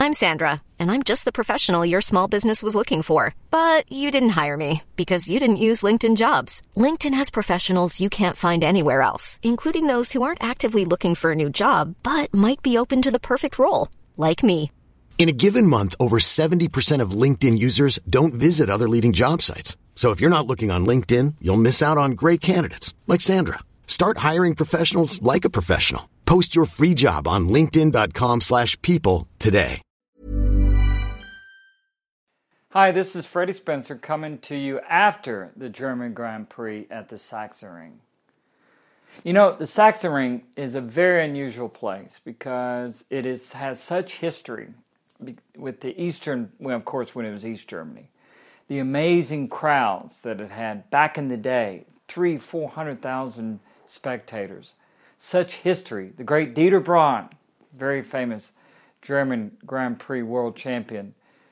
I'm Sandra, and I'm just the professional your small business was looking for. But you didn't hire me because you didn't use LinkedIn Jobs. LinkedIn has professionals you can't find anywhere else, including those who aren't actively looking for a new job, but might be open to the perfect role, like me. In a given month, over 70% of LinkedIn users don't visit other leading job sites. So if you're not looking on LinkedIn, you'll miss out on great candidates like Sandra. Start hiring professionals like a professional. Post your free job on linkedin.com/people today. Hi, this is Freddie Spencer coming to you after the German Grand Prix at the Sachsenring. You know, the Sachsenring is a very unusual place because it has such history with the Eastern, well, of course, when it was East Germany. The amazing crowds that it had back in the day, 400,000 spectators. Such history. The great Dieter Braun, very famous German Grand Prix world champion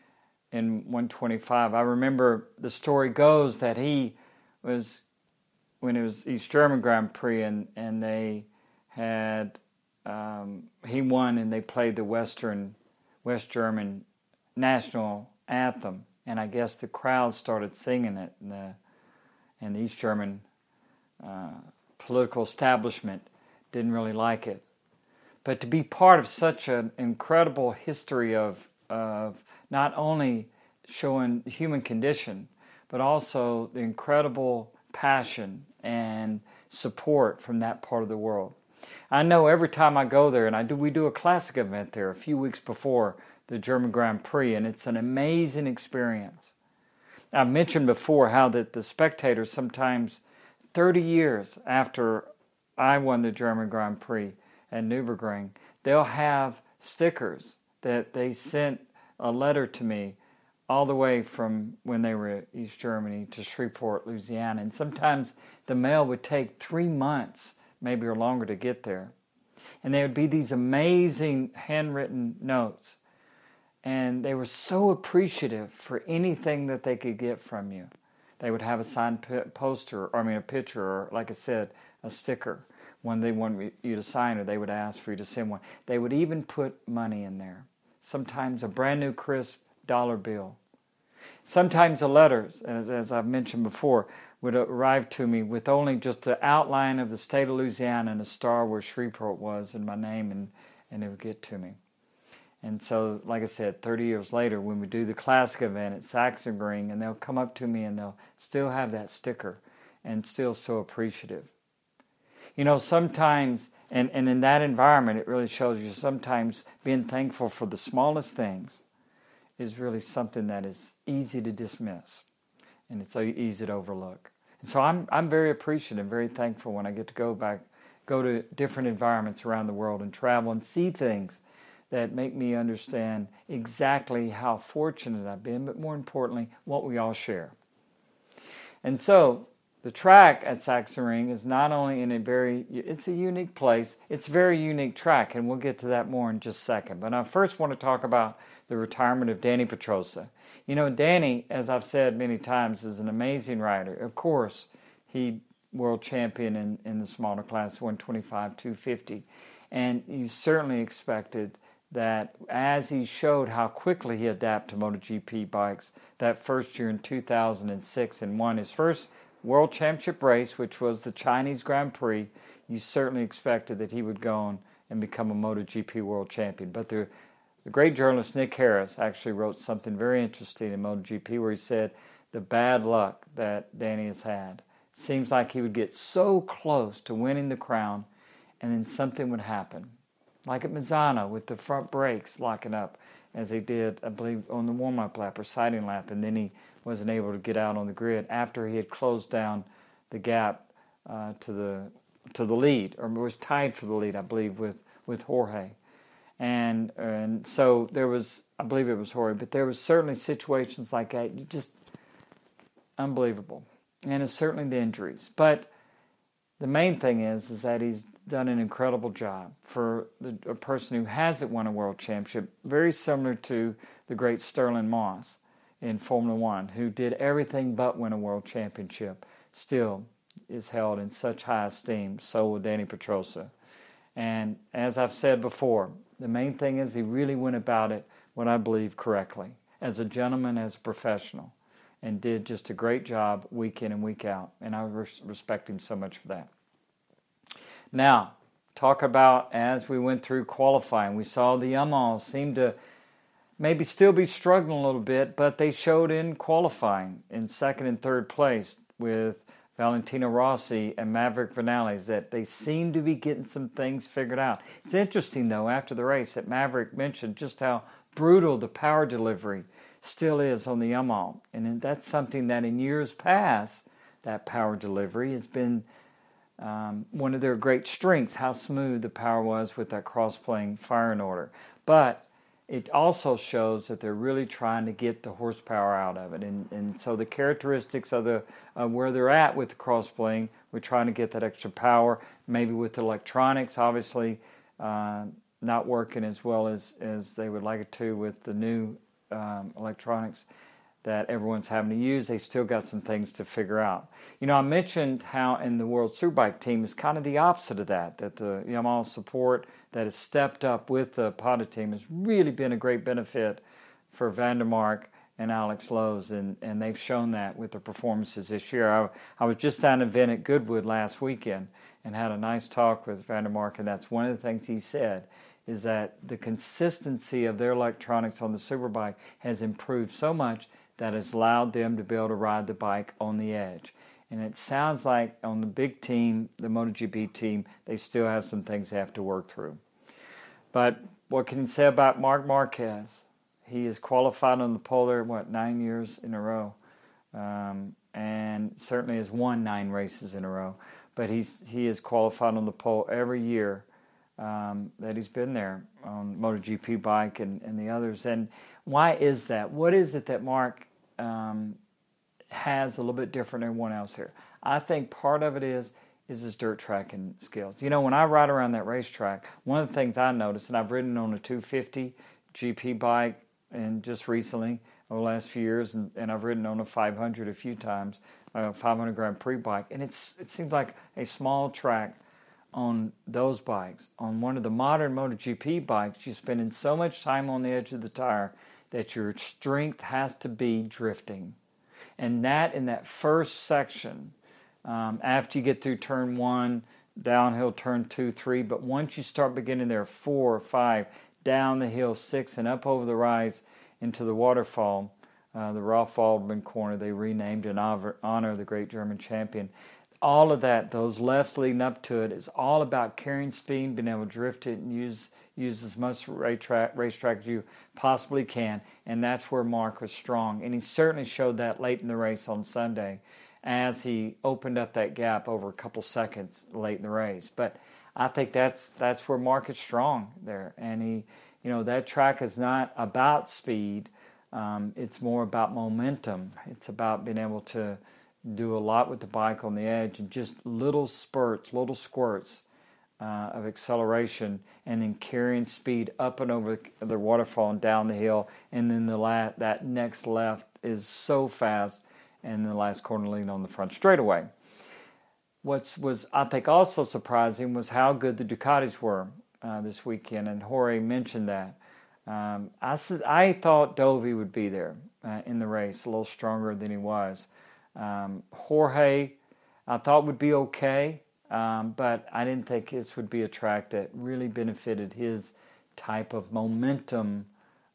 in 125. I remember the story goes that he was, when it was East German Grand Prix, and they had, he won and they played the West German national anthem. And I guess the crowd started singing it, and the East German political establishment didn't really like it. But to be part of such an incredible history of not only showing the human condition, but also the incredible passion and support from that part of the world. I know every time I go there, and we do a classic event there a few weeks before the German Grand Prix, and it's an amazing experience. I've mentioned before how that the spectators sometimes 30 years after I won the German Grand Prix at Nürburgring, they'll have stickers that they sent a letter to me all the way from when they were at East Germany to Shreveport, Louisiana. And sometimes the mail would take 3 months, maybe or longer, to get there. And there would be these amazing handwritten notes. And they were so appreciative for anything that they could get from you. They would have a signed poster, a picture, or like I said, a sticker. When they wanted you to sign, or they would ask for you to send one. They would even put money in there. Sometimes a brand new crisp dollar bill. Sometimes the letters, as I've mentioned before, would arrive to me with only just the outline of the state of Louisiana and a star where Shreveport was and my name, and it would get to me. And so, like I said, 30 years later, when we do the classic event at Sachsenring, and they'll come up to me and they'll still have that sticker and still so appreciative. You know, sometimes, and in that environment, it really shows you sometimes being thankful for the smallest things is really something that is easy to dismiss, and it's so easy to overlook. And so I'm very appreciative, very thankful when I get to go to different environments around the world and travel and see things that make me understand exactly how fortunate I've been, but more importantly, what we all share. And so the track at Sachsenring is not only it's a unique place, it's a very unique track, and we'll get to that more in just a second. But I first want to talk about the retirement of Dani Pedrosa. You know, Dani, as I've said many times, is an amazing rider. Of course, he world champion in the smaller class, 125, 250. And you certainly expected that as he showed how quickly he adapted to MotoGP bikes that first year in 2006 and won his first World Championship race, which was the Chinese Grand Prix, you certainly expected that he would go on and become a MotoGP World Champion. But the great journalist Nick Harris actually wrote something very interesting in MotoGP where he said the bad luck that Dani has had. Seems like he would get so close to winning the crown and then something would happen. Like at Misano with the front brakes locking up as they did, I believe, on the warm-up lap or sighting lap, and then he wasn't able to get out on the grid after he had closed down the gap to the lead, or was tied for the lead, I believe, with Jorge. And so there was, I believe it was Jorge, but there was certainly situations like that, just unbelievable. And it's certainly the injuries. But the main thing is that he's done an incredible job for a person who hasn't won a world championship, very similar to the great Sterling Moss in Formula One, who did everything but win a world championship, still is held in such high esteem. So will Dani Pedrosa. And as I've said before, the main thing is he really went about it what I believe correctly, as a gentleman, as a professional, and did just a great job week in and week out. And I respect him so much for that. Now, talk about as we went through qualifying, we saw the Yamahas seem to maybe still be struggling a little bit, but they showed in qualifying in second and third place with Valentino Rossi and Maverick Vinales that they seem to be getting some things figured out. It's interesting, though, after the race that Maverick mentioned just how brutal the power delivery still is on the Yamaha. And that's something that in years past, that power delivery has been one of their great strengths, how smooth the power was with that cross-playing firing order. But it also shows that they're really trying to get the horsepower out of it. And so the characteristics of where they're at with the cross-playing, we're trying to get that extra power. Maybe with the electronics, obviously not working as well as they would like it to with the new electronics that everyone's having to use. They still got some things to figure out. You know, I mentioned how in the World Superbike team is kind of the opposite of that the Yamaha support that has stepped up with the Pata team has really been a great benefit for Van der Mark and Alex Lowes, and they've shown that with their performances this year. I was just at an event at Goodwood last weekend and had a nice talk with Van der Mark, and that's one of the things he said, is that the consistency of their electronics on the Superbike has improved so much that has allowed them to be able to ride the bike on the edge. And it sounds like on the big team, the MotoGP team, they still have some things they have to work through. But what can you say about Marc Marquez? He is qualified on the pole there, 9 years in a row. And certainly has won 9 races in a row. But he is qualified on the pole every year that he's been there on MotoGP bike and the others. And why is that? What is it that Mark has a little bit different than everyone else here? I think part of it is his dirt tracking skills. You know, when I ride around that racetrack, one of the things I noticed, and I've ridden on a 250 GP bike and just recently over the last few years, and I've ridden on a 500 a few times, 500 Grand Prix bike, and it seems like a small track on those bikes. On one of the modern MotoGP bikes, you're spending so much time on the edge of the tire that your strength has to be drifting. And that in that first section, after you get through turn 1, downhill turn 2, 3, but once you start beginning there 4 or 5, down the hill 6, and up over the rise into the waterfall, the Ralph Waldman corner they renamed in honor of the great German champion. All of that, those lefts leading up to it, is all about carrying speed, being able to drift it and use as much racetrack as you possibly can. And that's where Mark was strong. And he certainly showed that late in the race on Sunday as he opened up that gap over a couple seconds late in the race. But I think that's where Mark is strong there. And he, you know, that track is not about speed. It's more about momentum. It's about being able to do a lot with the bike on the edge and just little spurts, little squirts of acceleration, and then carrying speed up and over the waterfall and down the hill, and then that next left is so fast, and the last corner lean on the front straightaway. What was, I think, also surprising was how good the Ducatis were this weekend, and Jorge mentioned that. I thought Dovi would be there in the race, a little stronger than he was. Jorge, I thought would be okay, but I didn't think this would be a track that really benefited his type of momentum,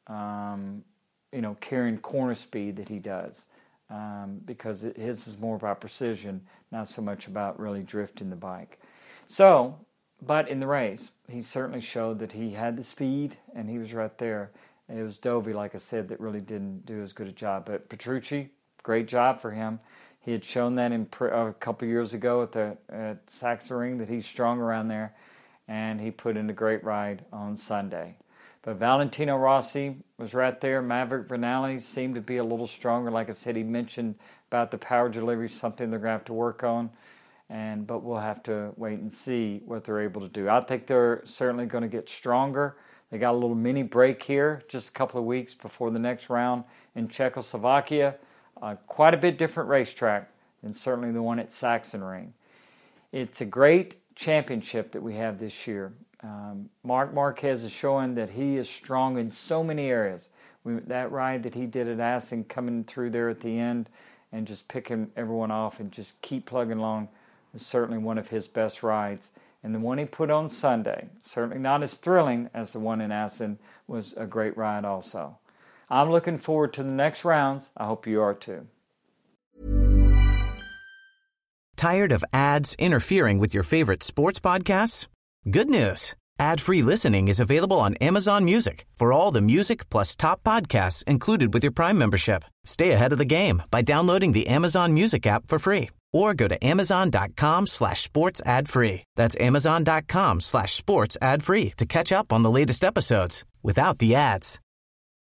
carrying corner speed that he does, because his is more about precision, not so much about really drifting the bike. So, but in the race, he certainly showed that he had the speed, and he was right there. It was Dovi, like I said, that really didn't do as good a job. But Petrucci, great job for him. He had shown that a couple years ago at Sachsenring that he's strong around there, and he put in a great ride on Sunday. But Valentino Rossi was right there. Maverick Vinales seemed to be a little stronger. Like I said, he mentioned about the power delivery, something they're going to have to work on. But we'll have to wait and see what they're able to do. I think they're certainly going to get stronger. They got a little mini break here, just a couple of weeks before the next round in Czechoslovakia. Quite a bit different racetrack than certainly the one at Sachsenring. It's a great championship that we have this year. Marc Marquez is showing that he is strong in so many areas. That ride that he did at Assen, coming through there at the end and just picking everyone off and just keep plugging along, was certainly one of his best rides. And the one he put on Sunday, certainly not as thrilling as the one in Assen, was a great ride also. I'm looking forward to the next rounds. I hope you are too. Tired of ads interfering with your favorite sports podcasts? Good news. Ad-free listening is available on Amazon Music for all the music plus top podcasts included with your Prime membership. Stay ahead of the game by downloading the Amazon Music app for free or go to amazon.com/sports ad free. That's amazon.com/sports ad free to catch up on the latest episodes without the ads.